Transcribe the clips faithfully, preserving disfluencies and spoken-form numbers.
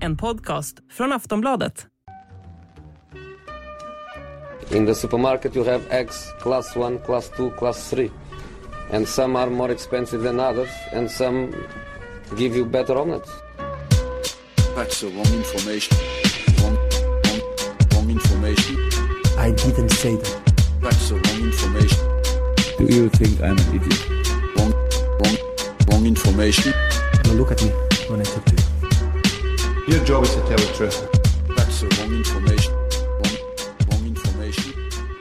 En podcast från Aftonbladet. In the supermarket you have eggs class one, class two, class three. And some are more expensive than others, and some give you better omelets. That's the wrong information. Wrong, wrong, wrong information. I didn't say that. That's the wrong information. Do you think I'm an idiot? Wrong, wrong, wrong information. Now look at me when I talk to you. Your job is to tell the truth. That's the wrong information. Wrong, wrong information.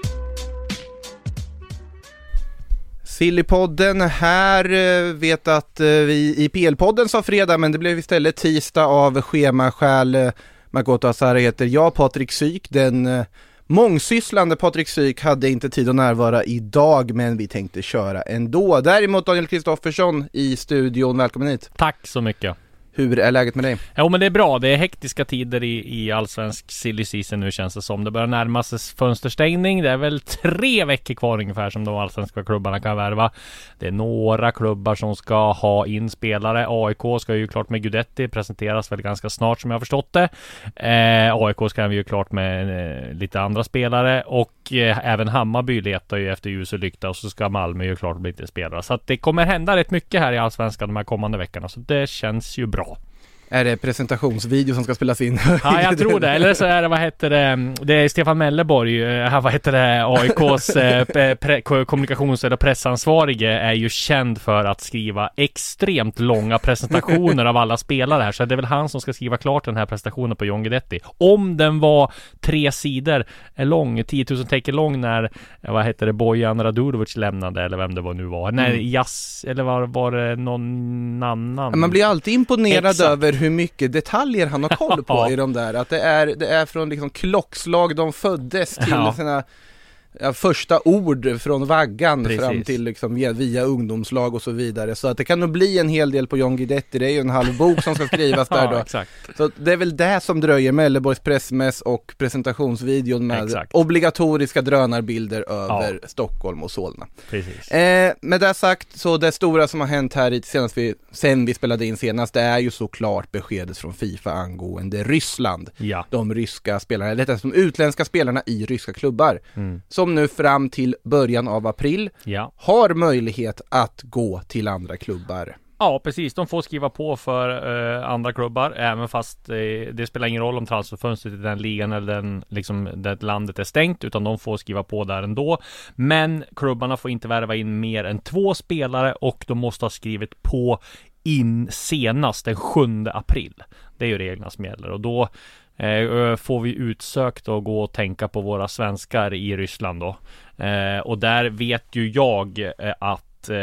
Sillypodden här, vet att vi i P L-podden sa fredag, men det blev istället tisdag av schemaskäl. Makoto Asara heter jag, Patrik Syk. Den mångsysslande Patrik Syk hade inte tid att närvara idag, men vi tänkte köra ändå. Däremot Daniel Kristoffersson i studion, välkommen hit. Tack så mycket. Hur är läget med dig? Jo, men det är bra. Det är hektiska tider i, i allsvensk silly season nu, känns det som. Det börjar närma sig fönsterstängning. Det är väl tre veckor kvar ungefär som de allsvenska klubbarna kan värva. Det är några klubbar som ska ha in spelare. A I K ska ju klart med Gudetti, presenteras väl ganska snart som jag har förstått det. Eh, A I K ska vi ju klart med eh, lite andra spelare. Och eh, även Hammarby letar ju efter ljus och lykta. Och så ska Malmö ju klart bli lite spelare. Så att det kommer hända rätt mycket här i allsvenskan de här kommande veckorna. Så det känns ju bra. Är det presentationsvideo som ska spelas in? Ja, jag tror det. Eller så är det, vad heter det, det är Stefan Melleborg, äh, vad heter det, A I K:s äh, pre- kommunikations- eller pressansvarige är ju känd för att skriva extremt långa presentationer av alla spelare här. Så det är väl han som ska skriva klart den här presentationen på John Guidetti. Om den var tre sidor lång, tio tusen tecken lång när, vad heter det, Bojan Radulovic lämnade, eller vem det var nu var. Mm. När Jas, eller var, var det någon annan? Man blir alltid imponerad Exakt. över hur mycket detaljer han har koll på Ja. i de där. Att det är, det är från liksom klockslag de föddes till Ja. sina ja, första ord från vaggan. Precis. Fram till liksom via, via ungdomslag och så vidare. Så att det kan nog bli en hel del på John Guidetti. Det är ju en halv bok som ska skrivas där Ja, då. exakt. Så det är väl det som dröjer, Melleborgs pressmäss och presentationsvideon med Exakt. obligatoriska drönarbilder över ja. Stockholm och Solna. Precis. Eh, med det sagt, så det stora som har hänt här i, senast vi, sen vi spelade in senast, det är ju såklart beskedet från FIFA angående Ryssland. Ja. De ryska spelarna, eller de utländska spelarna i ryska klubbar. Mm. Som nu fram till början av april Ja. har möjlighet att gå till andra klubbar. Ja, precis. De får skriva på för eh, andra klubbar, även fast eh, det spelar ingen roll om transferfönstret i den ligan eller den, liksom, det landet är stängt, utan de får skriva på där ändå. Men klubbarna får inte värva in mer än två spelare och de måste ha skrivit på in senast den sjunde april. Det är ju reglerna som gäller, och då eh, får vi utsökt och gå och tänka på våra svenskar i Ryssland då. Eh, och där vet ju jag eh, att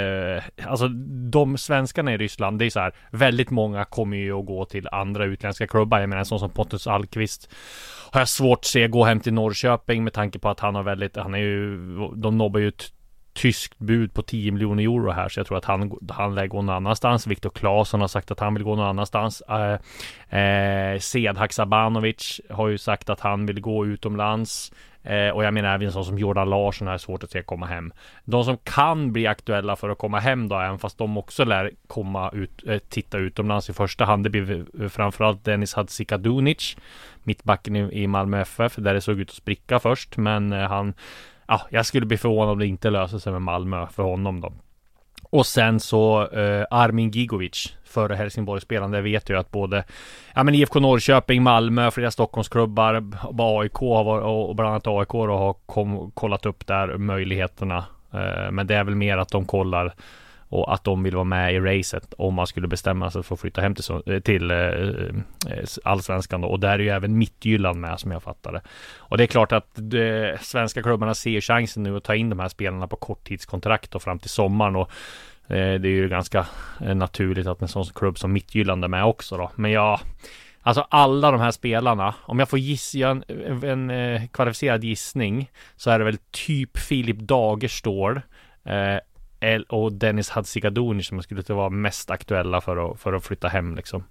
alltså de svenskarna i Ryssland, det är så här, väldigt många kommer ju att gå till andra utländska klubbar. Jag menar, en sån som Pontus Alkvist har jag svårt att se gå hem till Norrköping med tanke på att han har väldigt, han är ju, de nobbar ju ett tyskt bud på tio miljoner euro här, så jag tror att han, han lär gå någon annanstans. Viktor Claesson har sagt att han vill gå någon annanstans. Eh, eh, Sead Haksabanovic har ju sagt att han vill gå utomlands. Eh, och jag menar även sån som Jordan Larsson är svårt att se komma hem. De som kan bli aktuella för att komma hem då, även fast de också lär komma ut, eh, titta utomlands i första hand, det blir framförallt Dennis Hadzikadunic, mittbacken i, i Malmö F F, där det såg ut att spricka först, men eh, han, ja, jag skulle bli förvånad om det inte löser sig med Malmö för honom då. Och sen så eh, Armin Gigovic, före Helsingborg-spelande, vet ju att både ja, men I F K Norrköping, Malmö, flera Stockholmsklubbar, A I K har varit, och bland annat A I K då, har kom, kollat upp där möjligheterna. Eh, men det är väl mer att de kollar och att de vill vara med i racet om man skulle bestämma sig för att flytta hem till, till eh, allsvenskan då. Och där är ju även Midtjylland med, som jag fattade. Och det är klart att de svenska klubbarna ser chansen nu att ta in de här spelarna på korttidskontrakt och fram till sommaren, och eh, det är ju ganska eh, naturligt att en sån klubb som Midtjylland är med också då. Men ja, alltså alla de här spelarna, om jag får gissa en, en, en kvalificerad gissning, så är det väl typ Filip Dagerstål eh, och Dennis Hadzikadunic som skulle vara mest aktuella för att, för att flytta hem liksom.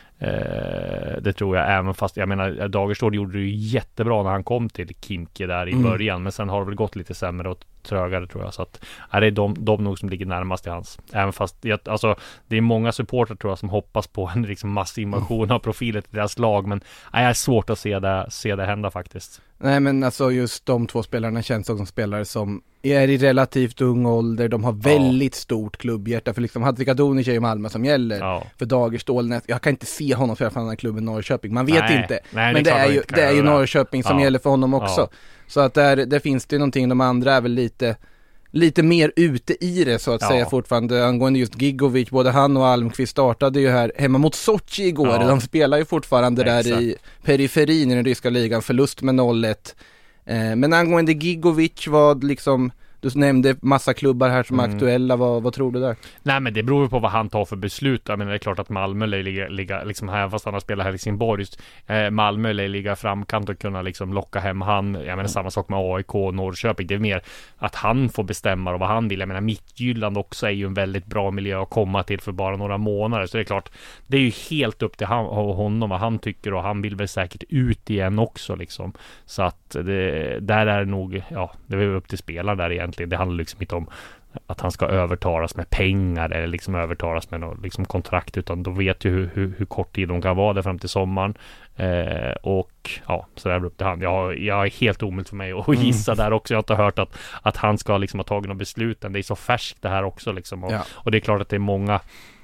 Eh, det tror jag, även fast jag menar Dagerstål gjorde det ju jättebra när han kom till Kimke där i mm. början, men sen har det väl gått lite sämre, och trögare tror jag. Så att är det är de, de nog som ligger närmast i hans. Även fast jag, alltså, det är många supporter tror jag som hoppas på en liksom massinvasion av profiler till deras lag. Men nej, jag är svårt att se det, se det hända faktiskt. Nej, men alltså just de två spelarna känns också som spelare som är i relativt ung ålder. De har väldigt ja. stort klubbhjärta. För liksom Hadzikadunic är ju Malmö som gäller. Ja. För Dagerstål, jag kan inte se honom för att han har klubben Norrköping. Man vet nej. inte. Nej, men det är, det är ju, det är ju Norrköping som ja. gäller för honom också. Ja. Så att där, där finns det någonting. De andra är väl lite... lite mer ute i det så att ja. säga fortfarande angående just Gigovic. Både han och Almqvist startade ju här hemma mot Sochi igår. Ja. De spelar ju fortfarande Exakt. där i periferin i den ryska ligan. Förlust med noll ett. Eh, men angående Gigovic var liksom... Du nämnde massa klubbar här som är mm. aktuella. Vad, vad tror du där? Nej, men det beror på vad han tar för beslut. Jag menar, det är klart att Malmö ligger, ligger liksom här, fast han har spelat här i Helsingborg. Eh, Malmö ligger framkant och kunna liksom locka hem han. Jag menar, mm. samma sak med A I K och Norrköping. Det är mer att han får bestämma och vad han vill. Jag menar, Midtjylland också är ju en väldigt bra miljö att komma till för bara några månader. Så det är klart, det är ju helt upp till han, honom vad han tycker och han vill väl säkert ut igen också liksom. Så att det, där är det nog, ja, det är upp till spelare där egentligen. Det handlar liksom inte om att han ska övertaras med pengar eller liksom övertaras med något liksom kontrakt, utan de vet ju hur, hur, hur kort tid de kan vara där fram till sommaren. Eh, och ja, så där upp till han. Jag, jag är helt omöjligt för mig att gissa mm. där också. Jag har inte hört att, att han ska liksom ha tagit några besluten. Det är så färskt det här också liksom. Och, ja. och det är klart att det är många.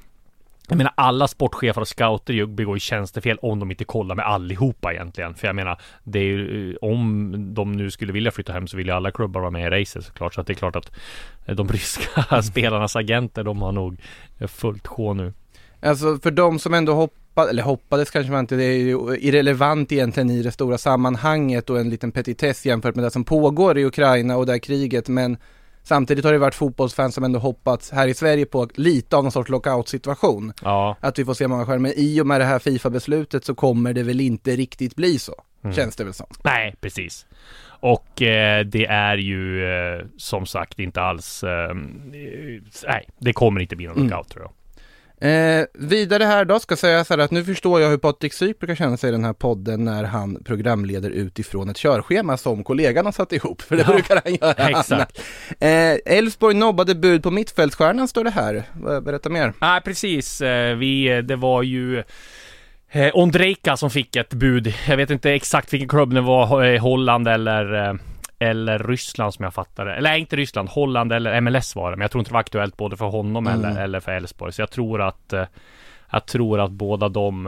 Jag menar, alla sportchefer och scouter begår ju tjänstefel om de inte kollar med allihopa egentligen. För jag menar, det är ju, om de nu skulle vilja flytta hem så vill ju alla klubbar vara med i racet såklart. Så att det är klart att de ryska spelarnas agenter, de har nog fullt sjå nu. Alltså för de som ändå hoppade, eller hoppades kanske man inte, det är ju irrelevant egentligen i det stora sammanhanget och en liten petitess jämfört med det som pågår i Ukraina och det här kriget, men samtidigt har det varit fotbollsfans som ändå hoppats här i Sverige på lite av någon sorts lockout-situation. Ja. Att vi får se många skärmar. I och med det här FIFA-beslutet så kommer det väl inte riktigt bli så. Mm. Känns det väl som. Nej, precis. Och eh, det är ju eh, som sagt inte alls... Eh, nej, det kommer inte bli någon lockout mm. tror jag. Eh, vidare här då ska jag säga så här att nu förstår jag hur Patrik Syk brukar känna sig i den här podden när han programleder utifrån ett körschema som kollegan har satt ihop, för det ja, brukar han göra. Exakt. Elfsborg eh, nobbade bud på mittfältsstjärnan, står det här. Berätta mer. Nej, precis. Eh, vi, det var ju eh, Ondrejka som fick ett bud. Jag vet inte exakt vilken klubb det var, eh, Holland eller... Eh, eller Ryssland som jag fattade. Eller inte Ryssland, Holland eller M L S var det. Men jag tror inte det var aktuellt både för honom mm. eller, eller för Elfsborg. Så jag tror att eh, jag tror att båda de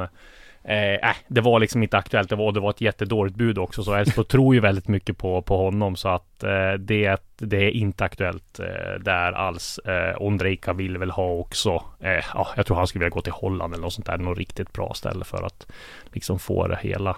eh, äh, det var liksom inte aktuellt. Det var, det var ett jättedåligt bud också. Så Elfsborg tror ju väldigt mycket på, på honom. Så att eh, det, det är inte aktuellt eh, där alls. Eh, Ondrejka vill väl ha också. Eh, ja, jag tror han skulle vilja gå till Holland eller något sånt där. Något riktigt bra ställe för att liksom få det hela.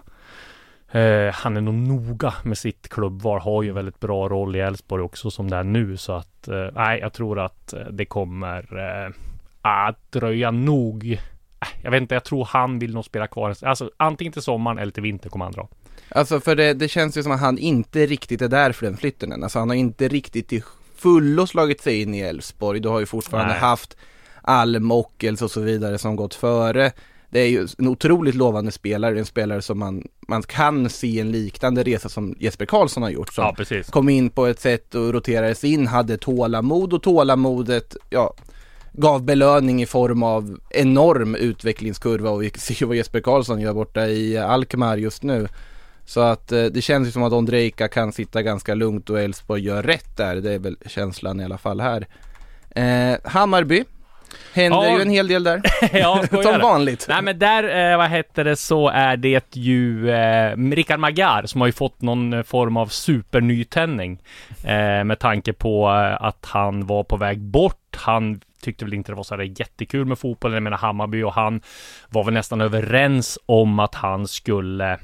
Uh, han är nog noga med sitt klubbval, har ju en väldigt bra roll i Elfsborg också som det är nu, så att uh, nej, jag tror att uh, det kommer uh, att dröja nog. Uh, jag vet inte, jag tror han vill nog spela kvar, alltså antingen till sommaren eller till vinter kommer han dra. Alltså för det, det känns ju som att han inte riktigt är där för den flytten än. Alltså han har inte riktigt till fullo slagit sig in i Elfsborg. Du har ju fortfarande nej. haft Alm, Ockels och så vidare som gått före. Det är ju en otroligt lovande spelare, en spelare som man, man kan se en liknande resa som Jesper Karlsson har gjort. Som ja, precis. Kom in på ett sätt och roterades in, hade tålamod och tålamodet ja, gav belöning i form av enorm utvecklingskurva, och vi ser vad Jesper Karlsson gör borta i Alkmaar just nu. Så att eh, det känns ju som att Ondrejka kan sitta ganska lugnt och Elfsborg gör rätt där, det är väl känslan i alla fall här. Eh, Hammarby. Händer ja. ju en hel del där. Ja, som vanligt. Nej, men där, eh, vad heter det, så är det ju eh, Rickard Magyar som har ju fått någon form av supernytändning eh, med tanke på eh, att han var på väg bort. Han tyckte väl inte det var så här jättekul med fotboll. Jag menar Hammarby, och han var väl nästan överens om att han skulle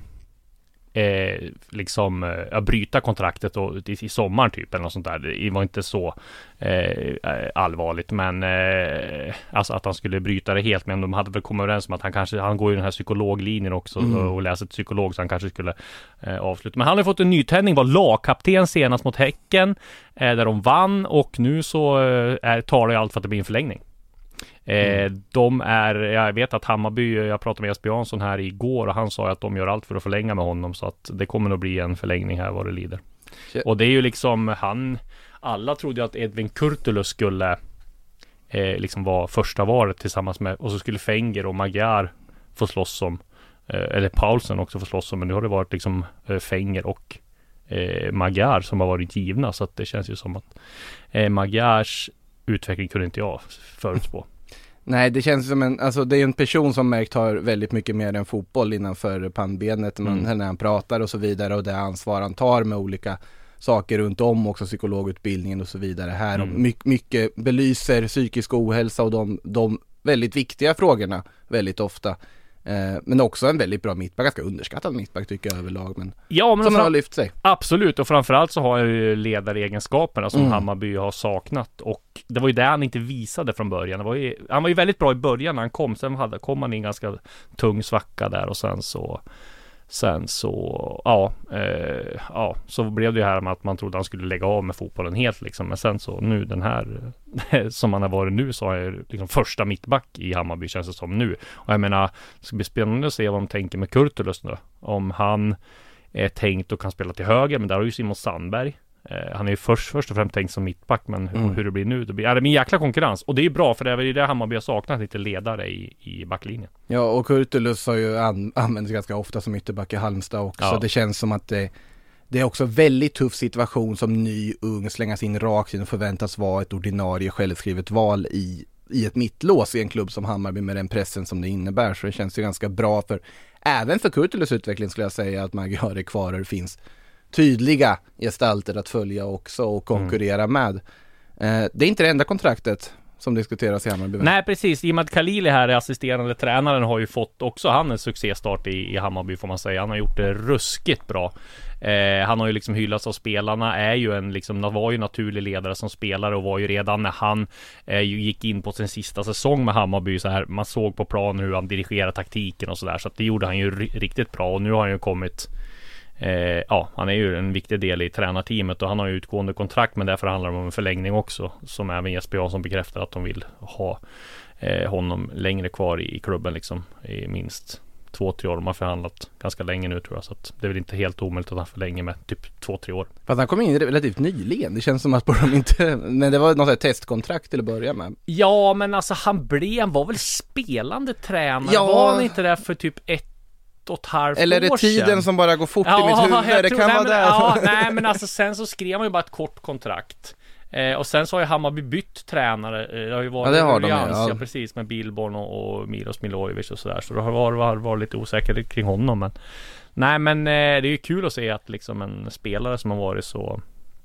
Eh, liksom eh, bryta kontraktet och, i, i sommaren typ eller något sånt där. Det var inte så eh, allvarligt, men eh, alltså att han skulle bryta det helt, men de hade väl kommit överens om att han kanske, han går i den här psykologlinjen också mm. och, och läser psykolog, så han kanske skulle eh, avsluta. Men han har fått en nytändning, var lagkapten senast mot Häcken eh, där de vann, och nu så eh, är, talar jag allt för att det blir en förlängning. Eh, mm. De är, jag vet att Hammarby, jag pratade med Jesper Jansson här igår och han sa att de gör allt för att förlänga med honom, så att det kommer nog bli en förlängning här vad det lider. Shit. Och det är ju liksom han, alla trodde att Edvin Kurtulus skulle eh, liksom vara första varet tillsammans med, och så skulle Fenger och Magyar få slåss om, eh, eller Paulsen också få slåss om, men nu har det varit liksom eh, Fenger och eh, Magyar som har varit givna, så att det känns ju som att eh, Magyars utveckling kunde inte jag förutspå. Nej, det känns som en, alltså det är en person som märkt har väldigt mycket mer än fotboll innanför pannbenet mm. när han pratar och så vidare, och det ansvar han tar med olika saker runt om, också psykologutbildningen och så vidare här, mm. och mycket, mycket belyser psykisk ohälsa och de, de väldigt viktiga frågorna väldigt ofta. Eh, men också en väldigt bra mittback, ganska underskattad mittback tycker jag överlag, men, ja, men som fram- har lyft sig. Absolut, och framförallt så har jag ju ledaregenskaperna som Mm. Hammarby har saknat, och det var ju det han inte visade från början. Det var ju, han var ju väldigt bra i början när han kom, sen hade, kom han i en ganska tung svacka där, och sen så sen så ja, eh, ja så blev det ju här med att man trodde han skulle lägga av med fotbollen helt liksom, men sen så nu den här som han har varit nu, så är jag liksom första mittback i Hammarby känns det som nu, och jag menar det ska bli spännande att se vad de tänker med Kurtulus nu, om han är tänkt och kan spela till höger, men där har ju Simon Sandberg. Eh, han är ju först, först och främst tänkt som mittback, men hur, Mm. hur det blir nu, det blir, ja, det blir en jäkla konkurrens, och det är ju bra, för det är ju det Hammarby har saknat, lite ledare i, i backlinjen. Ja, och Kurtulus har ju an- använts ganska ofta som ytterback i Halmstad också. Ja. Det känns som att det, det är också väldigt tuff situation som ny, ung, slängas in rakt in och förväntas vara ett ordinarie självskrivet val i, i ett mittlås i en klubb som Hammarby med den pressen som det innebär. Så det känns ju ganska bra för, även för Kurtulus utveckling skulle jag säga, att Magyar är kvar och det finns tydliga gestalter att följa också och konkurrera mm. med. Eh, det är inte det enda kontraktet som diskuteras i Hammarby. Nej, precis. Imad Khalili här är assisterande tränaren, har ju fått också han en succéstart i, i Hammarby får man säga. Han har gjort det ruskigt bra. Eh, han har ju liksom hyllats av spelarna, är ju en liksom, var ju naturlig ledare som spelare, och var ju redan när han eh, gick in på sin sista säsong med Hammarby så här, man såg på planen hur han dirigerade taktiken och sådär, så att det gjorde han ju r- riktigt bra, och nu har han ju kommit Eh, ja, han är ju en viktig del i tränarteamet, och han har ju utgående kontrakt, men därför handlar det om en förlängning också, som även Jesper Jansson bekräftar att de vill ha eh, honom längre kvar i, i klubben liksom, i minst två, tre år. De har förhandlat ganska länge nu tror jag, så att det är väl inte helt omöjligt att han förlänger med typ två, tre år. Fast han kom in relativt nyligen, det känns som att de inte, men det var något sånt här testkontrakt till att börja med. Ja, men alltså han blev, han var väl spelande tränare, ja. Var han inte där för typ ett och ett halvt Eller är det år tiden sedan? som bara går fort ja, i mitt huvud? Det tror, kan nej, vara men, där. Ja, nej, men alltså sen så skrev man ju bara ett kort kontrakt. Eh, och sen så har ju Hammarby bytt tränare. Eh, det har ju varit ja, det har de, ja. ja. precis, med Billborn och, och Milos Milojevic och sådär. Så det har varit, varit, varit lite osäkert kring honom. Men nej, men eh, det är ju kul att se att liksom en spelare som har varit så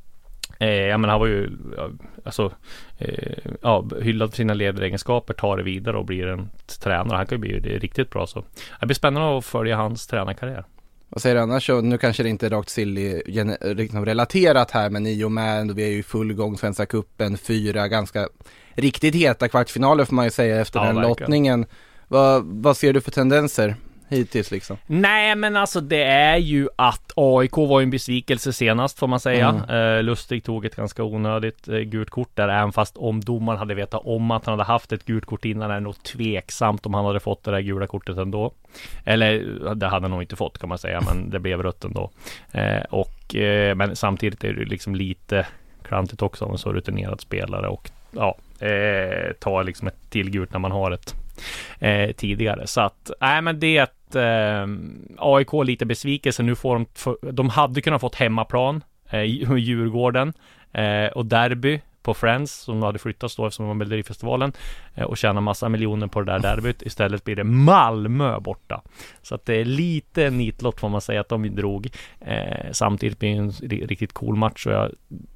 Eh, jag menar, han var ju alltså, eh, ja, hyllad för sina ledaregenskaper, tar det vidare och blir en tränare. Han kan ju bli det riktigt bra, så det blir spännande att följa hans tränarkarriär. Vad säger du annars? Så nu kanske det inte är rakt silly liksom relaterat här, men i och med vi är ju i full gång, Svenska cupen, fyra ganska riktigt heta kvartsfinaler får man ju säga efter ja, den verkligen. lottningen. Vad, vad ser du för tendenser hittills liksom? Nej, men alltså det är ju att A I K var ju en besvikelse senast får man säga. Mm. Eh, Lustig tog ett ganska onödigt eh, gult kort där, även fast om domaren hade vetat om att han hade haft ett gult kort innan, är det nog tveksamt om han hade fått det där gula kortet ändå. Eller det hade han nog inte fått kan man säga, men det blev rött ändå. Eh, och, eh, men samtidigt är det liksom lite klantigt också om en så rutinerad spelare, och ja, eh, ta liksom ett till gult när man har ett Eh, tidigare, så att nej, men det är ett eh, A I K lite besvikelse. Nu får de, för, de hade kunnat fått hemmaplan eh, i Djurgården eh, och derby på Friends som hade flyttats då eftersom de var med i festivalen eh, och tjäna massa miljoner på det där derbyt. Istället blir det Malmö borta, så att det är lite nitlott får man säga att de drog. Eh, samtidigt blir det en riktigt cool match, och jag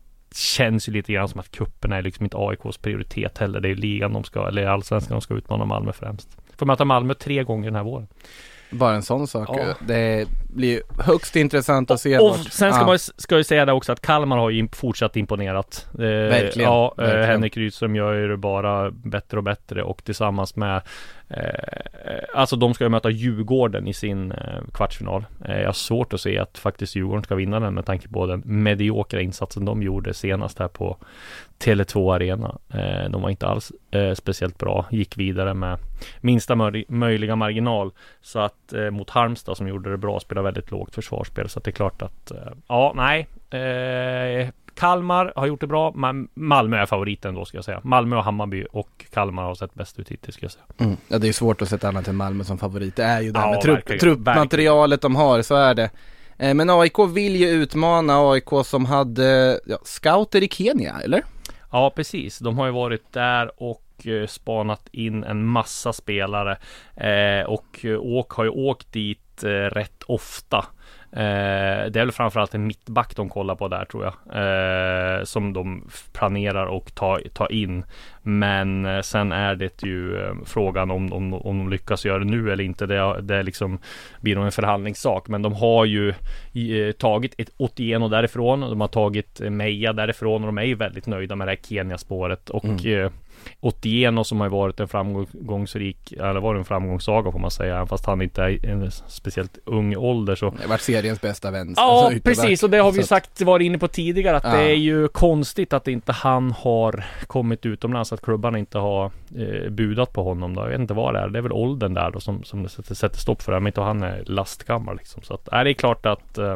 känns ju lite grann som att kuppen är liksom inte A I K:s prioritet heller. Det är ju ligan de ska, eller allsvenskan de ska utmana Malmö främst. Får möta Malmö tre gånger den här våren. Bara en sån sak. Ja. Det blir högst intressant att se. Och, och vart. sen ska ja. man ska ju säga det också att Kalmar har ju fortsatt imponerat. Eh, verkligen. Ja, eh, verkligen. Henrik Rydström gör ju det bara bättre och bättre, och tillsammans med eh, alltså de ska ju möta Djurgården i sin eh, kvartsfinal. Eh, jag har svårt att se att faktiskt Djurgården ska vinna den med tanke på den mediokra insatsen de gjorde senast här på Tele två Arena. Eh, de var inte alls eh, speciellt bra. Gick vidare med minsta mör- möjliga marginal. Så att eh, mot Halmstad som gjorde det bra, spelade väldigt lågt försvarsspel. Så att det är klart att eh, ja, nej. Eh, Kalmar har gjort det bra, men Malmö är favoriten då ska jag säga. Malmö och Hammarby och Kalmar har sett bäst ut hittills ska jag säga. Mm. Ja, det är svårt att sätta annat än Malmö som favorit. Det är ju det ja, med trupp, truppmaterialet de har, så är det. Eh, men A I K vill ju utmana A I K som hade ja, scouter i Kenya, eller? Ja, precis. De har ju varit där och eh, spanat in en massa spelare. Eh, och åk har ju åkt dit eh, rätt ofta. Eh, det är väl framförallt en mittback de kollar på där tror jag. Eh, som de planerar och tar ta in. Men eh, sen är det ju eh, frågan om, om, om de lyckas göra det nu eller inte. Det, det är liksom, blir nog en förhandlingssak. Men de har ju eh, tagit ett åttioen därifrån. De har tagit eh, Meja därifrån. Och de är ju väldigt nöjda med det här Kenya-spåret. Och mm. eh, åttioen som har varit en framgångsrik, eller var en framgångssaga får man säga, fast han inte är en speciellt ung ålder så. Det har varit seriens bästa vän. Ja, alltså, precis, och det har vi att... sagt, varit inne på tidigare att ja. det är ju konstigt att inte han har kommit utomlands, att klubbarna inte har eh, budat på honom då. Jag vet inte vad det är, det är väl åldern där då som, som sätter, sätter stopp för det, men inte han är lastgammal liksom. Så att, är det är klart att eh,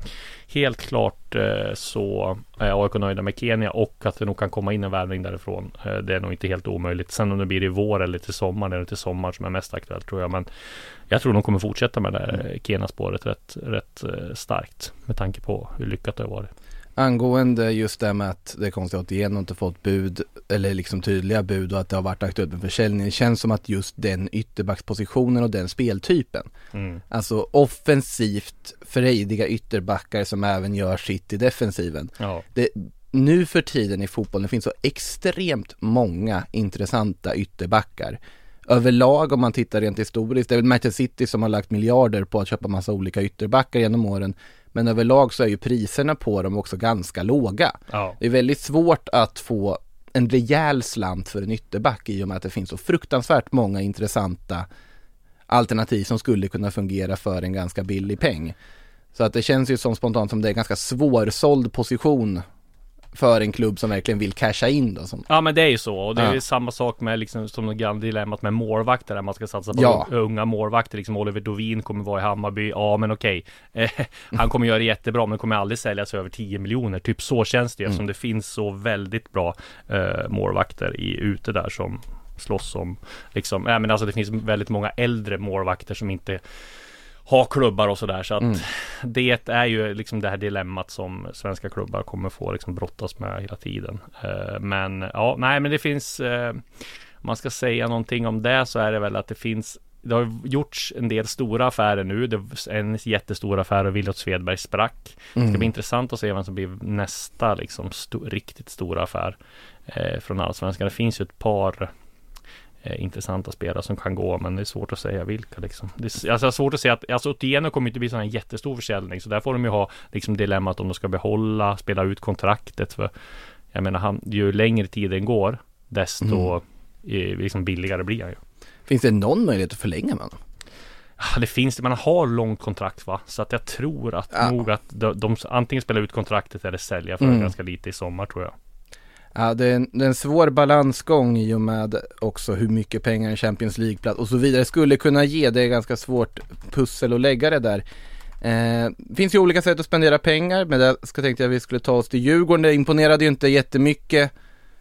helt klart eh, så är A I K nöjda med Kenya och att det nog kan komma in en värvning därifrån. Eh, det är nog inte helt omöjligt. Sen om det blir i vår eller till sommar, eller till sommar som är mest aktuellt tror jag. Men jag tror de kommer fortsätta med det här Kenya-spåret rätt, rätt eh, starkt med tanke på hur lyckat det har varit. Angående just det med att det är konstigt att igen inte fått bud eller liksom tydliga bud och att det har varit aktuellt med försäljning. Det känns som att just den ytterbackspositionen och den speltypen. Mm. Alltså offensivt frejdiga ytterbackar som även gör sitt i defensiven. Ja. Det, nu för tiden i fotbollen finns så extremt många intressanta ytterbackar. Överlag om man tittar rent historiskt, det är väl Manchester City som har lagt miljarder på att köpa massa olika ytterbackar genom åren. Men överlag så är ju priserna på dem också ganska låga. Ja. Det är väldigt svårt att få en rejäl slant för en ytterback i och med att det finns så fruktansvärt många intressanta alternativ som skulle kunna fungera för en ganska billig peng. Så att det känns ju som spontant som det är en ganska svårsåld position för en klubb som verkligen vill casha in då. Som... Ja, men det är ju så. Och det är ja. ju samma sak med liksom, som det gamla dilemmat med målvakter där man ska satsa på ja. unga målvakter. Liksom Oliver Dovin kommer vara i Hammarby. Ja, men okej. Eh, han kommer göra det jättebra, men kommer aldrig säljas över tio miljoner. Typ så känns det ju, mm. eftersom det finns så väldigt bra eh, målvakter i, ute där som slåss om liksom, ja, men alltså det finns väldigt många äldre målvakter som inte ha klubbar och sådär, så att mm. det är ju liksom det här dilemmat som svenska klubbar kommer få liksom brottas med hela tiden. Uh, men ja, nej men det finns uh, om man ska säga någonting om det så är det väl att det finns, det har gjorts en del stora affärer nu. Det är en jättestor affär och Williot Svedberg sprack. Mm. Det ska bli intressant att se vem som blir nästa liksom sto- riktigt stora affär uh, från Allsvenskan. Det finns ju ett par Eh, intressanta spelare som kan gå, men det är svårt att säga vilka liksom. Det är, alltså, det är svårt att säga att alltså, Otieno kommer inte bli sån en jättestor försäljning, så där får de ju ha liksom dilemmat om de ska behålla, spela ut kontraktet, för jag menar, han, ju längre tiden går desto mm. eh, liksom billigare blir han ju. Finns det någon möjlighet att förlänga med honom? Ja, det finns det, man har långt kontrakt va, så att jag tror att ja. nog att de, de antingen spelar ut kontraktet eller sälja för mm. ganska lite i sommar tror jag. Ja, det är, en, det är en svår balansgång i och med också hur mycket pengar en Champions League-plats och så vidare skulle kunna ge. Det är ganska svårt pussel att lägga det där. Eh, finns ju olika sätt att spendera pengar, men det ska tänkte jag vi skulle ta oss till Djurgården. Det imponerade ju inte jättemycket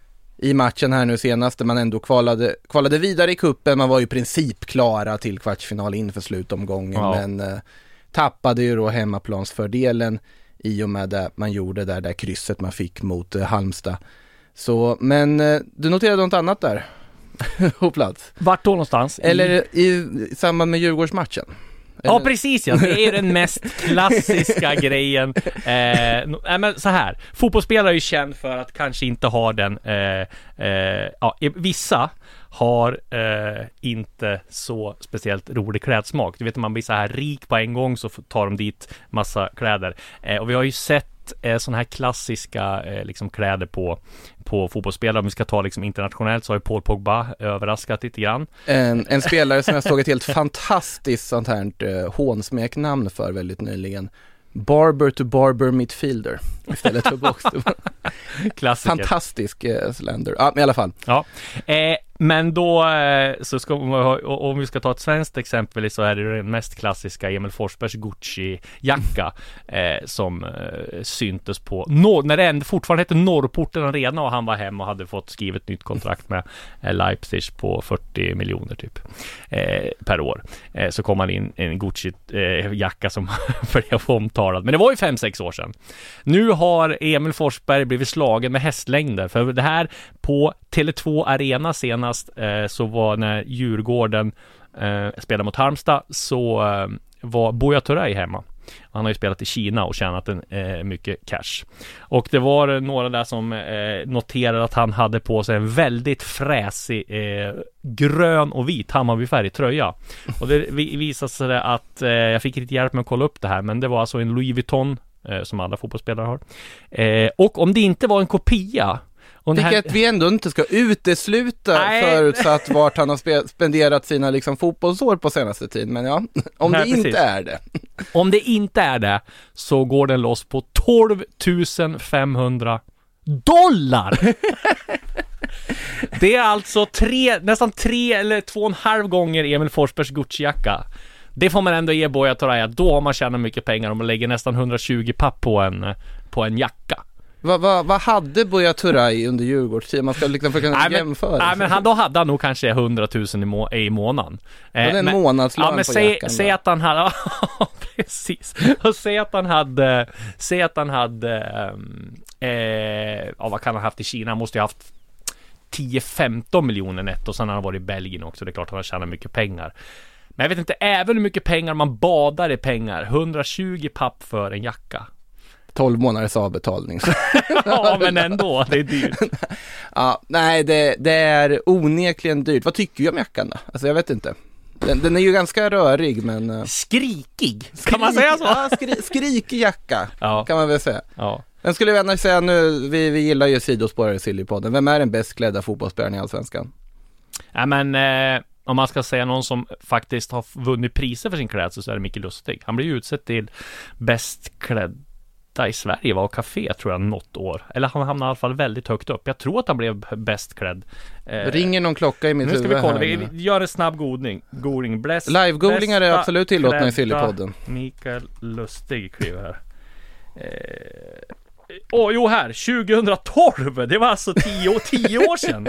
i matchen här nu senast, där man ändå kvalade, kvalade vidare i kuppen. Man var ju i princip klara till kvartsfinal inför slutomgången, ja. men eh, tappade ju då hemmaplansfördelen i och med det man gjorde där, där krysset man fick mot eh, Halmstad. Så, men eh, du noterade något annat där på plats? Vart då någonstans? Eller i, i samband med Djurgårdsmatchen? Eller? Ja, precis ja. Det är ju den mest klassiska grejen. Eh, men så här, fotbollsspelare är ju känd för att kanske inte ha den eh, eh, ja, vissa har eh, inte så speciellt rolig klädsmak. Du vet, om man blir så här rik på en gång så tar de dit massa kläder. Eh, och vi har ju sett eh, såna här klassiska eh, liksom kläder på på fotbollsspelare. Om vi ska ta liksom internationellt så har ju Paul Pogba överraskat lite grann. En, en spelare som jag såg ett helt fantastiskt sånt här eh, hånsmeknamn för väldigt nyligen. Barber to Barber midfielder istället för box. Fantastisk eh, slender. Ja, i alla fall. Ja. Eh, Men då så ska man, om vi ska ta ett svenskt exempel, så är det den mest klassiska Emil Forsbergs Gucci-jacka eh, som eh, syntes på norr, när det ändå fortfarande hette Norrporten Arena, och han var hem och hade fått skrivit nytt kontrakt med eh, Leipzig på fyrtio miljoner typ eh, per år. Eh, så kom han in en Gucci-jacka eh, som blev omtalad. Men det var ju fem sex år sedan. Nu har Emil Forsberg blivit slagen med hästlängder, för det här på Tele två Arena senast eh, så var när Djurgården eh, spelade mot Halmstad, så eh, var Buya Turay hemma. Han har ju spelat i Kina och tjänat en, eh, mycket cash. Och det var några där som eh, noterade att han hade på sig en väldigt fräsig eh, grön och vit Hammarbyfärg tröja. Och det visade sig att eh, jag fick lite hjälp med att kolla upp det här, men det var alltså en Louis Vuitton eh, som alla fotbollsspelare har. Eh, och om det inte var en kopia, tycker här... att vi ändå inte ska utesluta Nej. förutsatt vart han har spe- spenderat sina liksom fotbollsår på senaste tiden. Men ja, om Nej, det precis. inte är det. Om det inte är det, så går den loss på tolv tusen femhundra dollar. Det är alltså tre, nästan tre eller två och en halv gånger Emil Forsbergs Gucci-jacka. Det får man ändå ge Buya Turay. Då har man tjänat mycket pengar om man lägger nästan hundratjugo papp på en, på en jacka. Vad va, va hade Buya Turay under Djurgårdstiden? Man ska liksom för kunna nej, men, jämföra. Nej, men han, då hade han nog kanske hundratusen i, må, i månaden. Eh, det är en men, månadslön ja, men på säg, jackan. Säg att han hade... precis. Och säg att han hade... Säg att han hade... Eh, ja, vad kan han ha haft i Kina? Han måste ju ha haft tio femton miljoner netto. Sen har han varit i Belgien också. Det är klart att han tjänar mycket pengar. Men jag vet inte även hur mycket pengar man badar i pengar. hundratjugo papp för en jacka. tolv månaders avbetalning. Ja, men ändå, det är dyrt. Ja, nej, det, det är onekligen dyrt. Vad tycker du om jackan då? Alltså, jag vet inte. Den, den är ju ganska rörig, men... Skrikig, kan Skrik, man säga så? Ja, skri, skrikig jacka, ja. Kan man väl säga. Ja. Den skulle jag gärna säga nu, vi, vi gillar ju sidospårare i Sillypodden. Vem är den bäst klädda fotbollsspelaren i Allsvenskan? Ja, men... Eh... Om man ska säga någon som faktiskt har vunnit priser för sin klädsel, så är det Micke Lustig. Han blir ju utsett till bäst klädda i Sverige, var Café tror jag något år. Eller han hamnar i alla fall väldigt högt upp. Jag tror att han blev bäst klädd. Eh, Ringer någon klocka i mitt huvud. Nu ska vi kolla, vi gör en snabb godning. Googling. Live-googlingar är absolut tillåtna i Sillypodden. Mikael Lustig kliver här. Eh, Åh, oh, jo här, tjugohundratolv. Det var alltså tio, tio år sedan.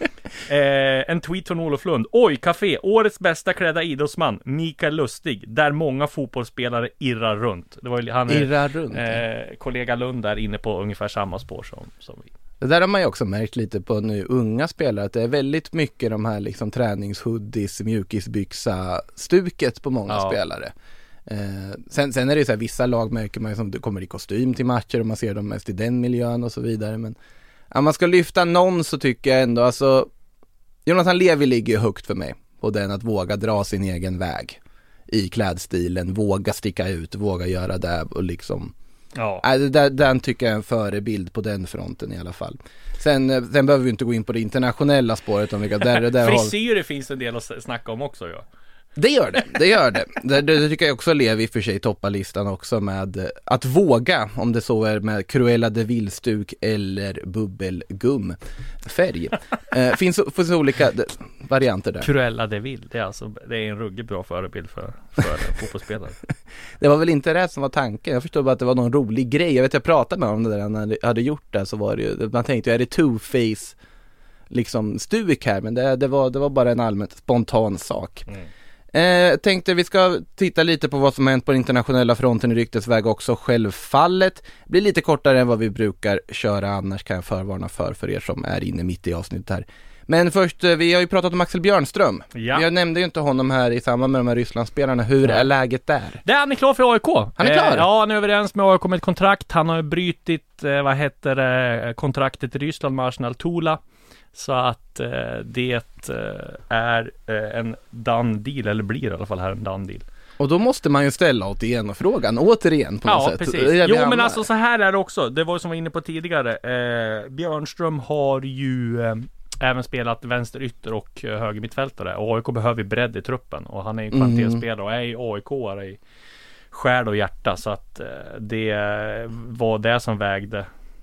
eh, En tweet från Olof Lund. Oj, Café, årets bästa klädda idrottsman Mikael Lustig, där många fotbollsspelare irrar runt. Det var ju, han är, irrar runt eh, kollega Lund där inne på ungefär samma spår som, som vi. Det där har man ju också märkt lite på nu unga spelare, att det är väldigt mycket de här liksom träningshoodies, mjukisbyxa stuket på många ja. spelare. Eh, sen, sen är det ju så här, vissa lag märker man ju som du kommer i kostym till matcher och man ser dem mest i den miljön och så vidare, men om man ska lyfta någon så tycker jag ändå, alltså Jonathan Levi ligger ju högt för mig på den, att våga dra sin egen väg i klädstilen, våga sticka ut, våga göra det och liksom ja. äh, den, den tycker jag är en förebild på den fronten i alla fall. Sen, sen behöver vi inte gå in på det internationella spåret om vilka där, där frisyrer har... finns en del att snacka om också, ja. Det gör det, det gör det. Det, det tycker jag också Levi för sig toppar listan också med att våga, om det så är med Cruella de Vil-stuk eller bubbelgum färg. eh, finns, finns olika varianter där. Cruella de Vil, det är alltså det är en ruggig bra förebild för, för fotbollsspelare. Det var väl inte det som var tanken. Jag förstår bara att det var någon rolig grej. Jag vet jag pratade med honom där när jag hade gjort det, så var det ju, man tänkte, är det Two-Face liksom stuk här, men det, det, var, det var bara en allmänt spontan sak. Mm. Eh, tänkte vi ska titta lite på vad som hänt på den internationella fronten i ryktesväg också, självfallet. Blir lite kortare än vad vi brukar köra, annars kan jag förvarna för för er som är inne mitt i avsnittet här. Men först, vi har ju pratat om Axel Björnström. Ja. Jag nämnde ju inte honom här i samband med de här Rysslandsspelarna. Hur ja. är läget där? Det är han är klar för A I K. Han är klar? Eh, ja, han är överens med A I K med ett kontrakt. Han har brutit, eh, vad heter det, kontraktet i Ryssland med Arsenal Tula. Så att eh, det eh, är eh, en done deal, eller blir i alla fall här en done deal. Och då måste man ju ställa åt igen frågan återigen på något ja, sätt. Precis. Jo, men alltså så här är det också. Det var ju som var inne på tidigare. Eh, Björnström har ju eh, även spelat vänsterytter och eh, höger mittfältare. Och A I K behöver bredd i truppen. Och han är ju kvalitetsspelare och är ju A I K-are i själ och hjärta. Så att eh, det var det som vägde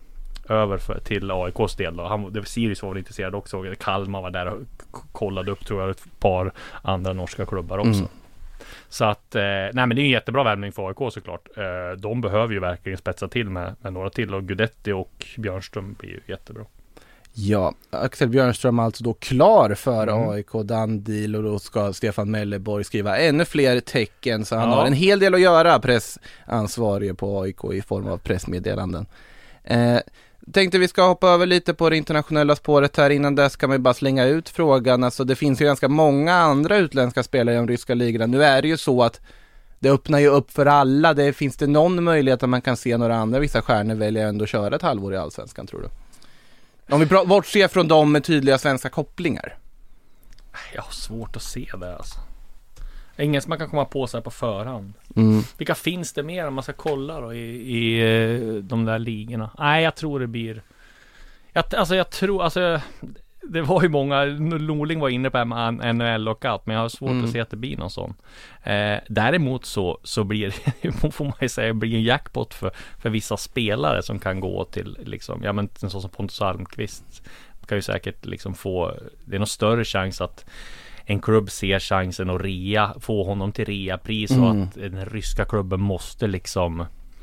över för, till A I K:s del då. Han, det var Sirius var väl intresserad också. Kalmar var där och k- kollade upp, tror jag, ett par andra norska klubbar också. Mm. Så att, eh, nej men det är en jättebra värvning för A I K såklart. Eh, de behöver ju verkligen spetsa till med, med några till, och Gudetti och Björnström blir ju jättebra. Ja, Axel Björnström alltså då klar för mm. A I K Dundee, och då ska Stefan Melleborg skriva ännu fler tecken, så han ja. har en hel del att göra, pressansvarige på A I K, i form av pressmeddelanden. Eh, tänkte vi ska hoppa över lite på det internationella spåret här. Innan dess kan man bara slänga ut frågan. Alltså det finns ju ganska många andra utländska spelare i de ryska ligorna. Nu är det ju så att det öppnar ju upp för alla. Det finns det någon möjlighet att man kan se några andra vissa stjärnor välja ändå köra ett halvår i Allsvenskan, tror du? Om vi bortser från dem med tydliga svenska kopplingar. Jag har svårt att se det alltså. Ingen som man kan komma på sig på förhand. Mm. Vilka finns det mer om man ska kolla då i, i de där ligorna? Nej, jag tror det blir... Jag, alltså jag tror... Alltså, det var ju många... Norling var inne på en N H L-lockout, men jag har svårt mm. att se att det blir någon sån. Eh, däremot så, så blir det, får man ju säga, blir en jackpot för, för vissa spelare som kan gå till liksom... Ja, men en sån som Pontus Almqvist kan ju säkert liksom få... Det är någon större chans att en klubb ser chansen att rea, få honom till reapris, mm. och att den ryska klubben måste liksom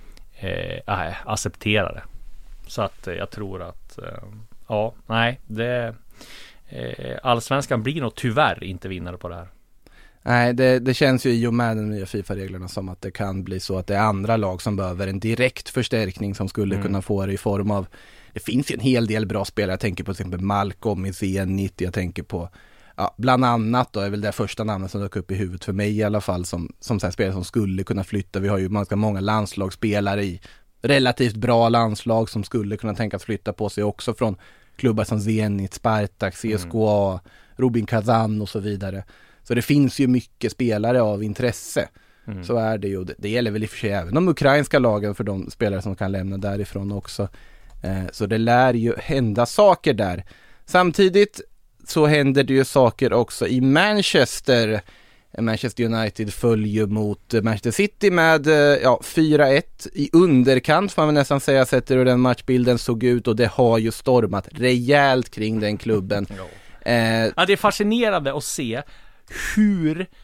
eh, äh, acceptera det. Så att eh, jag tror att eh, ja, nej, det eh, Allsvenskan blir nog tyvärr inte vinnare på det här. Nej, det, det känns ju i och med de nya FIFA-reglerna som att det kan bli så att det är andra lag som behöver en direkt förstärkning som skulle mm. kunna få det i form av, det finns ju en hel del bra spelare. Jag tänker på till exempel Malcolm i Zenit, jag tänker på ja, bland annat då är väl det första namnet som dök upp i huvudet för mig i alla fall, som, som så här spelare som skulle kunna flytta. Vi har ju ganska många landslagsspelare i relativt bra landslag som skulle kunna tänkas flytta på sig också från klubbar som Zenit, Spartak, C S K A, mm. Rubin Kazan och så vidare. Så det finns ju mycket spelare av intresse. Mm. Så är det ju. Det, det gäller väl i och för sig även de ukrainska lagen för de spelare som kan lämna därifrån också. Eh, så det lär ju hända saker där. Samtidigt så händer det ju saker också i Manchester. Manchester United följer mot Manchester City med ja, fyra ett i underkant, får man nästan säga, sett hur den matchbilden såg ut, och det har ju stormat rejält kring den klubben. Ja, eh, ja det är fascinerande att se hur eh,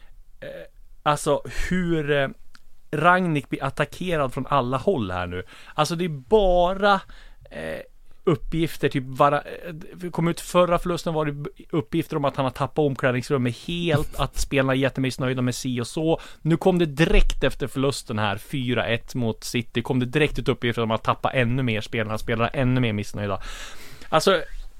alltså hur eh, Rangnick blir attackerad från alla håll här nu. Alltså det är bara eh, uppgifter typ vara, kom ut förra förlusten var det uppgifter om att han har tappat omklädningsrummet helt, att spelarna är jättemissnöjda med si och så. Nu kom det direkt efter förlusten här fyra ett mot City, kom det direkt ut uppgifter om att tappa ännu mer spelarna, spelarna ännu mer missnöjda. Alltså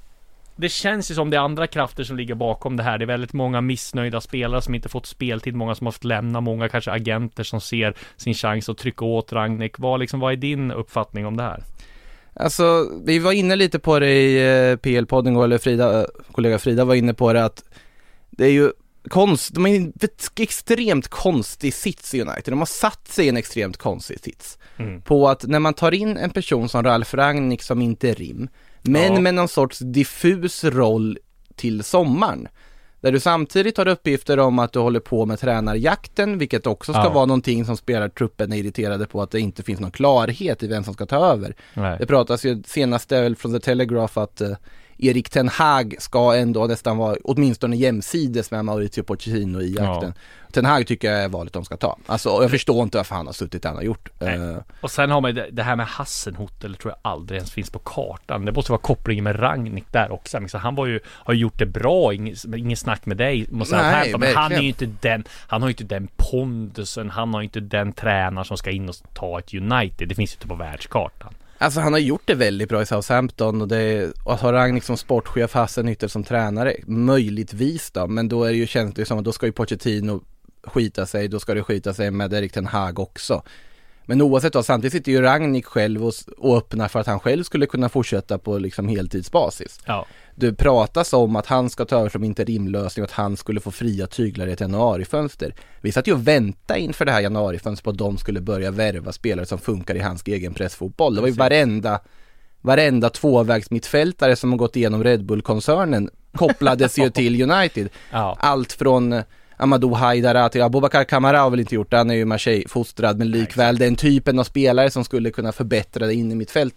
det känns ju som det är andra krafter som ligger bakom det här. Det är väldigt många missnöjda spelare som inte fått speltid, många som har fått lämna, många kanske agenter som ser sin chans att trycka åt Rangnick. Vad, liksom, vad är din uppfattning om det här? Alltså, vi var inne lite på det i eh, P L-podden, eller Frida, kollega Frida var inne på det, att det är ju konst, de är en extremt konstig sits i United. De har satt sig i en extremt konstig sits. Mm. På att när man tar in en person som Ralf Rangnick som inte är rim, men ja. med någon sorts diffus roll till sommaren, där du samtidigt har uppgifter om att du håller på med tränarjakten, vilket också ska ja. vara någonting som spelartruppen är irriterade på, att det inte finns någon klarhet i vem som ska ta över. Nej. Det pratas ju senast väl från The Telegraph att uh, Erik Ten Hag ska ändå nästan vara åtminstone jämsides med Mauricio Pochettino i jakten. Ja. Ten Hag tycker jag är valet de ska ta. Alltså, jag förstår inte varför han har suttit där han har gjort. Uh, och sen har man det, det här med Hassenhotel, tror jag aldrig ens finns på kartan. Det måste vara kopplingen med Rangnick där också. Så han var ju, har gjort det bra, ingen, ingen snack med dig. Måste Nej, här, men han är ju inte den, han har ju inte den pondusen, han har ju inte den tränare som ska in och ta ett United. Det finns ju inte på världskartan. Alltså han har gjort det väldigt bra i Southampton, och, det, och att ha Rangnick som sportchef, Hassenhüttl som tränare, möjligtvis då, men då är det ju, känns det som att då ska ju Pochettino skita sig, då ska det skita sig med Erik Ten Hag också. Men oavsett då, samtidigt sitter ju Rangnick själv och, och öppnar för att han själv skulle kunna fortsätta på liksom heltidsbasis. Ja. Du pratas om att han ska ta över som interimlösning och att han skulle få fria tyglar i ett januarifönster. Vi satt ju och väntade inför det här januarifönstret på att de skulle börja värva spelare som funkar i hans egen pressfotboll. Det var ju varenda, varenda tvåvägs mittfältare som har gått igenom Red Bull-koncernen kopplades ju till United. Ja. Allt från Amadou Haidara till Abubakar Kamara har väl inte gjort det, han är ju Marseille-fostrad, men likväl den typen av spelare som skulle kunna förbättra det in i mittfältet.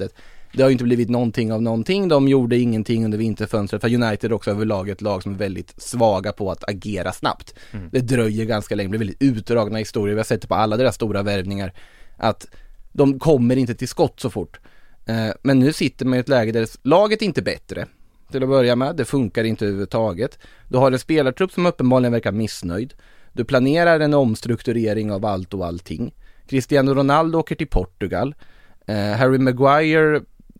Det har ju inte blivit någonting av någonting. De gjorde ingenting under vinterfönstret, för United också överlag ett lag som är väldigt svaga på att agera snabbt. Mm. Det dröjer ganska länge, det blir väldigt utdragna historier. Vi har sett det på alla deras stora värvningar att de kommer inte till skott så fort. Eh, men nu sitter man i ett läge där laget inte är bättre. Till att börja med, det funkar inte överhuvudtaget. Du har en spelartrupp som uppenbarligen verkar missnöjd. Du planerar en omstrukturering av allt och allting. Cristiano Ronaldo åker till Portugal. Eh, Harry Maguire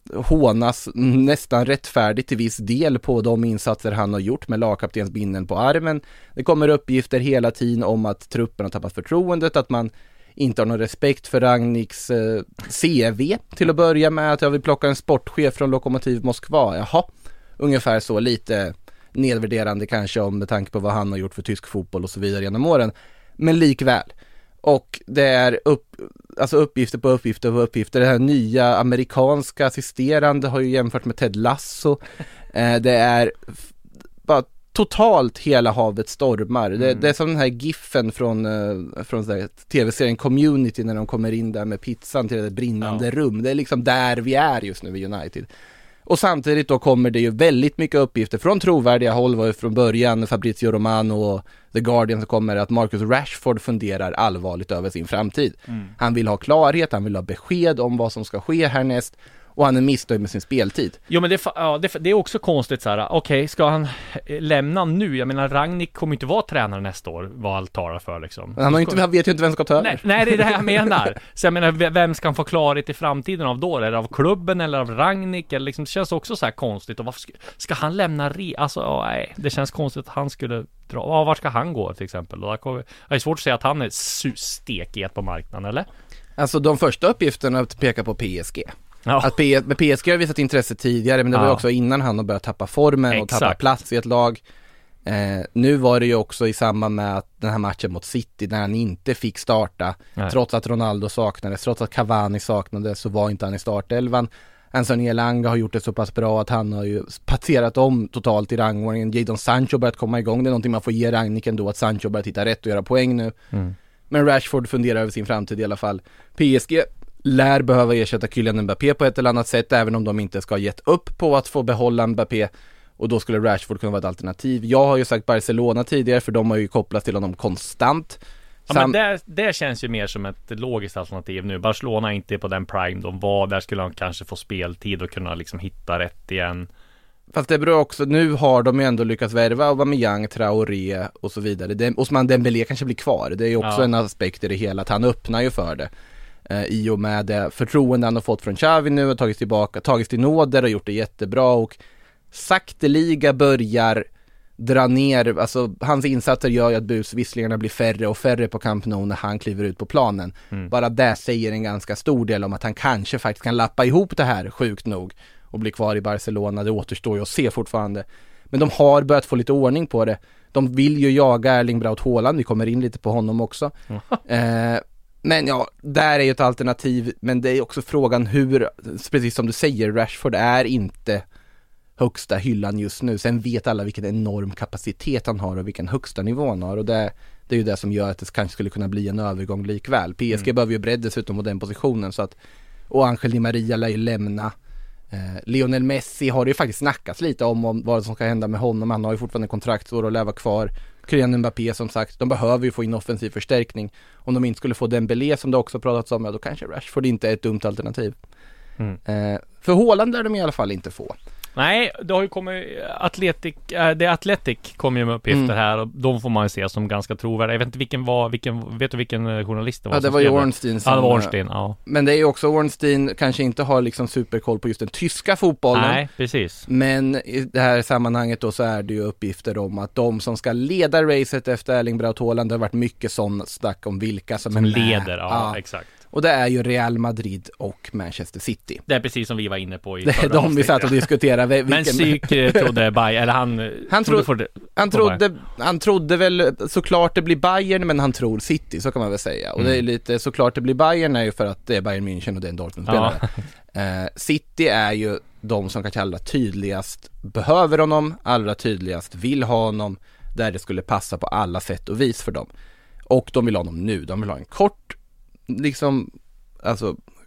hånas nästan rättfärdigt till viss del på de insatser han har gjort med lagkaptensbindeln på armen. Det kommer uppgifter hela tiden om att truppen har tappat förtroendet, att man inte har någon respekt för Rangnicks eh, C V till att börja med, att jag vill plocka en sportchef från Lokomotiv Moskva. Jaha, ungefär så, lite nedvärderande kanske om med tanke på vad han har gjort för tysk fotboll och så vidare genom åren. Men likväl. Och det är upp, alltså uppgifter på uppgifter på uppgifter. Det här nya amerikanska assisterande har ju jämfört med Ted Lasso. Eh, det är f- bara totalt hela havet stormar. Mm. Det, det är som den här giffen från, uh, från där, tv-serien Community när de kommer in där med pizzan till det brinnande ja. rum. Det är liksom där vi är just nu vid United. Och samtidigt då kommer det ju väldigt mycket uppgifter från trovärdiga håll, var från början Fabrizio Romano och The Guardian som kommer att Marcus Rashford funderar allvarligt över sin framtid. Mm. Han vill ha klarhet, han vill ha besked om vad som ska ske härnäst. Och han är missnöjd med sin speltid. Jo, men det, ja, det, det är också konstigt så här. Okej, okay, ska han lämna nu? Jag menar, Rangnick kommer inte vara tränare nästa år, vad allt talar för liksom. Han, har inte, han vet ju inte vem ska ta över. Nej, nej, det är det jag menar. Så jag menar, vem ska han få klarhet i framtiden av då? Är det av klubben eller av Rangnick? Eller liksom, det känns också så här konstigt. Och varför ska, ska han lämna re? Alltså, oh, nej, det känns konstigt att han skulle dra. Ja, vart ska han gå till exempel? Och där det är svårt att säga att han är stekighet på marknaden, eller? Alltså, de första uppgifterna pekar på P S G. Ja. Att P- med P S G har visat intresse tidigare, men det var ja. också innan han har börjat tappa formen och Exakt. tappa plats i ett lag. Eh, nu var det ju också i samband med att den här matchen mot City när han inte fick starta, Nej. trots att Ronaldo saknades, trots att Cavani saknades, så var inte han i startelvan. Anthony Elanga har gjort det så pass bra att han har ju passerat om totalt i rangordningen. Jadon Sancho börjat komma igång, det är någonting man får ge Rangnick ändå, att Sancho börjar titta rätt och göra poäng nu. Mm. Men Rashford funderar över sin framtid i alla fall. P S G lär behöva ersätta Kylian Mbappé på ett eller annat sätt, även om de inte ska ha gett upp på att få behålla Mbappé, och då skulle Rashford kunna vara ett alternativ. Jag har ju sagt Barcelona tidigare, för de har ju kopplats till honom konstant. Ja, Sam- men det, det känns ju mer som ett logiskt alternativ nu. Barcelona är inte på den prime de var, där skulle han kanske få speltid och kunna liksom hitta rätt igen. Fast det beror också, nu har de ju ändå lyckats värva Aubameyang, Traoré och så vidare. Det, Ousmane Dembélé kanske blir kvar. Det är ju också ja. en aspekt i det hela, att han öppnar ju för det. Eh, I och med det förtroende han har fått från Xavi nu, och tagits tillbaka, tagits till nåder och gjort det jättebra, och sakteliga börjar dra ner, alltså hans insatser gör ju att busvisslingarna blir färre och färre på Camp Nou när han kliver ut på planen. Mm. Bara det säger en ganska stor del om att han kanske faktiskt kan lappa ihop det här, sjukt nog, och bli kvar i Barcelona. Det återstår ju att se fortfarande. Men de har börjat få lite ordning på det. De vill ju jaga Erling Braut Haaland, vi kommer in lite på honom också. Mm. Eh, men ja, där är ju ett alternativ, men det är också frågan hur, precis som du säger, Rashford är inte högsta hyllan just nu. Sen vet alla vilken enorm kapacitet han har och vilken högsta nivå han har, och det, det är ju det som gör att det kanske skulle kunna bli en övergång likväl. P S G mm. behöver ju bredd dessutom på den positionen, så att, och Angel Di Maria lär ju lämna. eh, Lionel Messi har det ju faktiskt snackats lite om, om vad som ska hända med honom. Han har ju fortfarande kontraktsår och lär kvar. Kylian Mbappé, som sagt, de behöver ju få in offensiv förstärkning. Om de inte skulle få Dembélé, som det också pratats om, ja, då kanske Rashford inte är ett dumt alternativ. mm. eh, För Haaland lär de i alla fall inte få. Nej, det har ju kommit Athletic, äh, det Athletic kommer ju med uppgifter mm. här, och de får man ju se som ganska trovärdiga. Jag vet inte vilken var, vilken, vet du vilken journalist det var? Ja, det var ju Ornstein som, ja, det var Ornstein, ja. Men det är ju också, Ornstein kanske inte har liksom superkoll på just den tyska fotbollen. Nej, precis. Men i det här sammanhanget då så är det ju uppgifter om att de som ska leda racet efter Erling Braut Haaland, det har varit mycket sån snack om vilka som, som är leder, ja, ja, exakt. Och det är ju Real Madrid och Manchester City. Det är precis som vi var inne på i det är de vi satt och diskuterade. Vilken... Men Syk trodde Bayern, eller han han, tro... trodde, han, trodde, han trodde väl såklart det blir Bayern, men han tror City, så kan man väl säga. Och mm. det är lite såklart det blir Bayern är ju för att det är Bayern München och det är en Dortmund-spelare. Ja. eh, City är ju de som kanske allra tydligast behöver honom, allra tydligast vill ha honom, där det skulle passa på alla sätt och vis för dem. Och de vill ha honom nu. De vill ha en kort liksom, alltså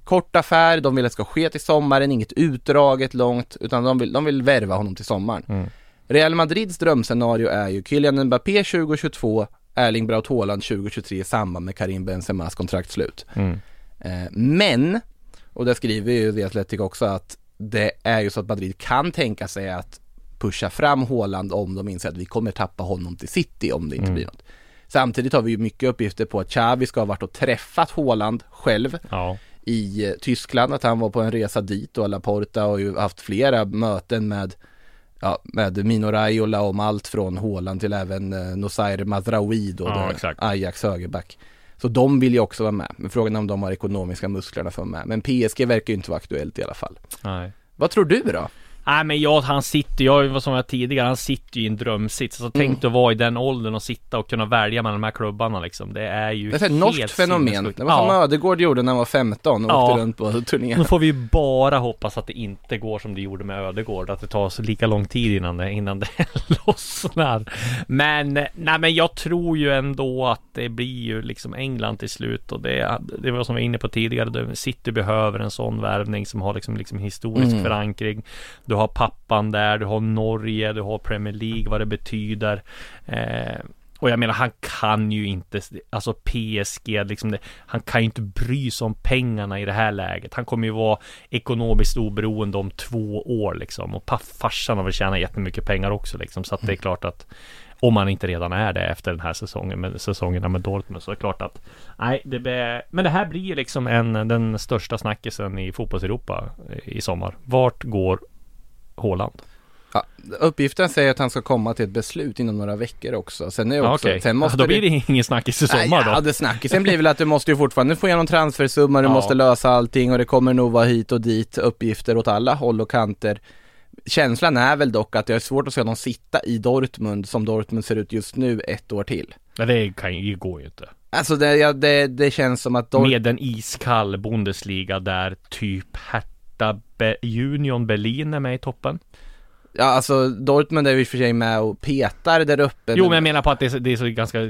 kort affär, de vill att det ska ske till sommaren, inget utdraget långt, utan de vill, de vill värva honom till sommaren. Mm. Real Madrids drömscenario är ju Kylian Mbappé tjugo tjugotvå, Erling Braut Haaland tjugo tjugotre i samband med Karim Benzemas kontraktslut. Mm. Eh, men, och det skriver ju The Athletic också, att det är ju så att Madrid kan tänka sig att pusha fram Haaland om de inser att vi kommer tappa honom till City om det inte mm. blir något. Samtidigt har vi ju mycket uppgifter på att Xavi ska ha varit och träffat Haaland själv ja. i eh, Tyskland, att han var på en resa dit, och Laporta har ju haft flera möten med Ja, med Mino Raiola om allt från Haaland till även eh, Nosair Mazraoui då, ja, då Ajax högerback. Så de vill ju också vara med. Men frågan är om de har ekonomiska musklerna för att vara med. Men P S G verkar ju inte vara aktuellt i alla fall. Nej. Vad tror du då? Nej, men jag, han sitter, jag var som jag tidigare, han sitter ju i en drömsits. Så tänk mm. att vara i den åldern och sitta och kunna välja mellan de här klubbarna liksom. Det är ju det är ett norskt fenomen. Det var som ja. Ödegård gjorde när han var femton och ja. åkte runt på turnéer. Nu får vi bara hoppas att det inte går som det gjorde med Ödegård, att det tar så lika lång tid innan det, innan det lossnar. Men, nej, men jag tror ju ändå att det blir ju liksom England till slut, och det, det var som vi var inne på tidigare, City behöver en sån värvning som har liksom, liksom historisk mm. förankring. Du har pappan där, du har Norge, du har Premier League, vad det betyder. Eh, och jag menar, han kan ju inte, alltså P S G, liksom det, han kan ju inte bry sig om pengarna i det här läget. Han kommer ju vara ekonomiskt oberoende om två år liksom. Och farsan har väl tjänat jättemycket pengar också liksom. Så att det är klart att om man inte redan är det efter den här säsongen med säsongerna med Dortmund, så är det klart att nej, det be, men det här blir ju liksom en, den största snackisen i fotbolls-Europa i sommar. Vart går Haaland? Ja, uppgiften säger att han ska komma till ett beslut inom några veckor också. Sen är också, okay. sen måste ja, då blir det ingen snackis i sommar då. Ja, det snackisen blir väl att du måste ju fortfarande få igenom transfersumma, du ja. måste lösa allting, och det kommer nog vara hit och dit uppgifter åt alla håll och kanter. Känslan är väl dock att det är svårt att se någon sitta i Dortmund som Dortmund ser ut just nu ett år till. Nej, det kan ju gå ju inte. Alltså det, ja, det, det känns som att Dort- med en iskall Bundesliga där typ Hertha Be- Union Berlin är med i toppen. Ja, alltså Dortmund är ju för sig med och petar där uppe. Jo, men jag menar på att det är så, det är så ganska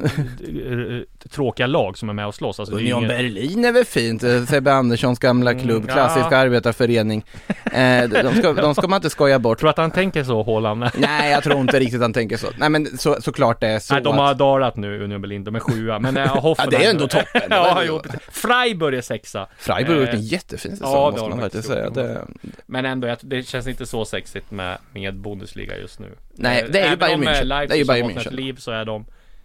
tråkiga lag som är med och slåss. Alltså, Union ingen... Berlin är väl fint. Sebbe Anderssons gamla klubb, mm, klassisk ja. arbetarförening. Eh, de, ska, de ska man inte skoja bort. Tror du att han tänker så, Haaland? Nej, jag tror inte riktigt han tänker så. Nej, men så, såklart det är så. Nej, de har att... dalat nu, Union Berlin. De är sjua. Men äh, Hoffen ja, det är ändå toppen. ja, jo, Freiburg är sexa. Freiburg har gjort en jättefin säsong, ja, måste man faktiskt säga. Det... Men ändå, det känns inte så sexigt med, med Bundesliga just nu. Nej, det är ju Bayern München. Det är ju Bayern München. Liv, så är de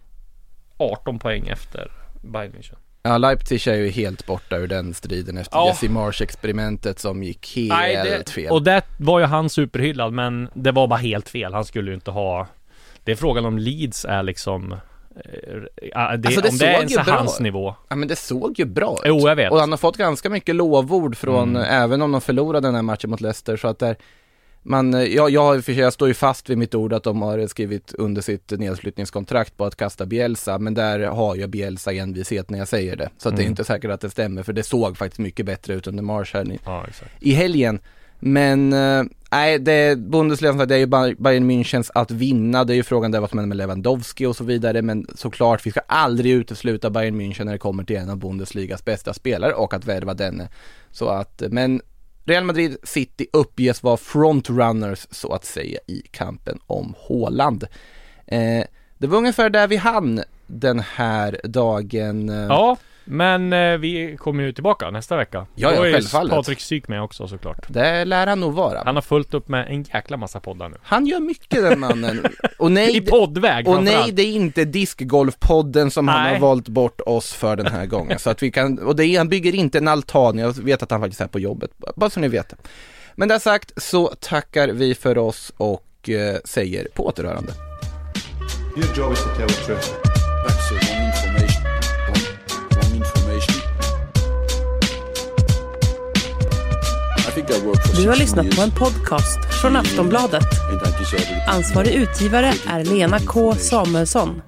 arton poäng efter Bayern München. Ja, Leipzig är ju helt borta ur den striden efter ja. Jesse Marsch-experimentet som gick helt Nej, det, fel. Och det var ju han superhyllad, men det var bara helt fel. Han skulle ju inte ha... Det är frågan om Leeds är liksom... Det, alltså det om det är ens bra. hans nivå. Ja, men det såg ju bra ut. Jo, jag vet. Och han har fått ganska mycket lovord från, mm. även om de förlorade den här matchen mot Leicester, så att där man, jag, jag, jag står ju fast vid mitt ord att de har skrivit under sitt nedflyttningskontrakt på att kasta Bielsa, men där har jag Bielsa envishet när jag säger det. Så att mm. det är inte säkert att det stämmer, för det såg faktiskt mycket bättre ut under Marsch här i, ja, exakt. i helgen. Men nej, äh, Bundesliga, det är ju Bayern Münchens att vinna. Det är ju frågan där vad som händer med Lewandowski och så vidare. Men såklart, vi ska aldrig utesluta Bayern München när det kommer till en av Bundesligas bästa spelare och att värva denne. Så att, men Real Madrid City uppges vara frontrunners så att säga i kampen om Haaland. Eh, det var ungefär där vi hann den här dagen. Ja, men eh, vi kommer ju tillbaka nästa vecka. Ja, ja, självfallet. Patrik Syk med också såklart. Det lär han nog vara. Han har fullt upp med en jäkla massa poddar nu. Han gör mycket den mannen. Och nej, i poddväg. Och nej, det är inte Discgolfpodden som nej. han har valt bort oss för den här gången. Så att vi kan, och det är, han bygger inte en altan. Jag vet att han faktiskt är på jobbet. Bara så ni vet. Men det sagt så tackar vi för oss och eh, säger på återhörande. Your job is to tell the truth. That's the wrong information. Wrong, wrong information. I think I work for Du har lyssnat på en podcast från Aftonbladet. Ansvarig utgivare är Lena K. Samuelsson.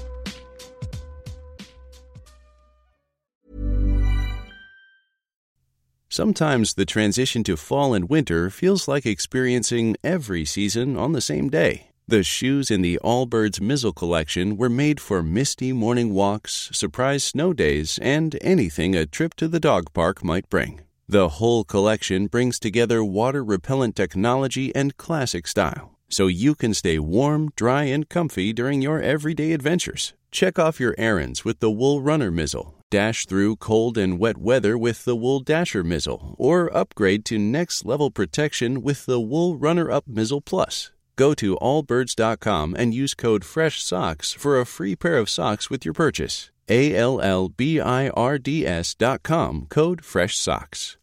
Sometimes the transition to fall and winter feels like experiencing every season on the same day. The shoes in the Allbirds Mizzle collection were made for misty morning walks, surprise snow days, and anything a trip to the dog park might bring. The whole collection brings together water-repellent technology and classic style, so you can stay warm, dry, and comfy during your everyday adventures. Check off your errands with the Wool Runner Mizzle, dash through cold and wet weather with the Wool Dasher Mizzle, or upgrade to next-level protection with the Wool Runner-Up Mizzle Plus. Go to allbirds dot com and use code FRESHSOCKS for a free pair of socks with your purchase. A L L B I R D S dot com, code FRESHSOCKS.